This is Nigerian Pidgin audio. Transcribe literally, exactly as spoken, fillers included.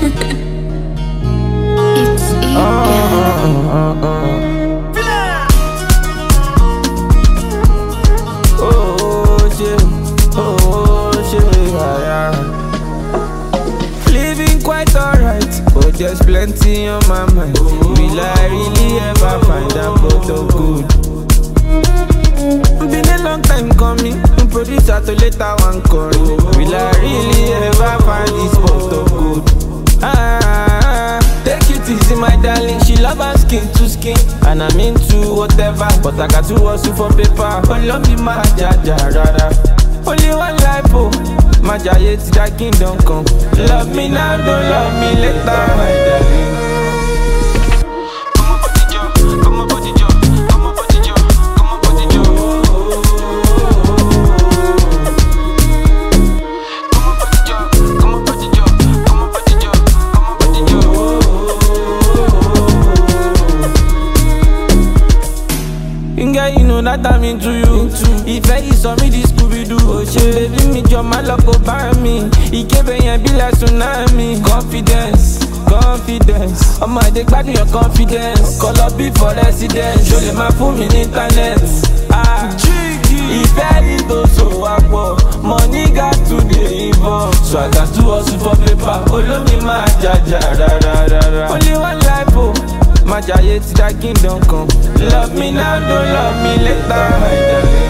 It's Eve. Uh, uh, uh. Oh shit, oh shit, yeah, yeah. Living quite alright, but there's plenty on my mind. Will I really ever find that photo good? Been a long time coming, producer to later one call. Will I really ever find this photo good? Ah, take it easy, my darling. She love her skin to skin, and I'm into whatever, but I got to hustle for paper. Oh, love me, my jaja, rara. Only one life, oh, my jaye to that kingdom come. Love me now, don't love me later, my darling. Girl, you know that I'm into you. If I saw me, this Scooby-Doo. Oh shit, baby, me jump my luck over me. He gave me a be like tsunami. Confidence, confidence. Oh my, they back me your confidence. Call up before residence. Show them my phone in internet. Ah, if I need to so I money got to be involved. So I got to hustle for paper. Oh, love me, my jaja, ra ra ra ra. Only one life, oh. My jaye to that kingdom come. Love me now, don't love me later, my darling.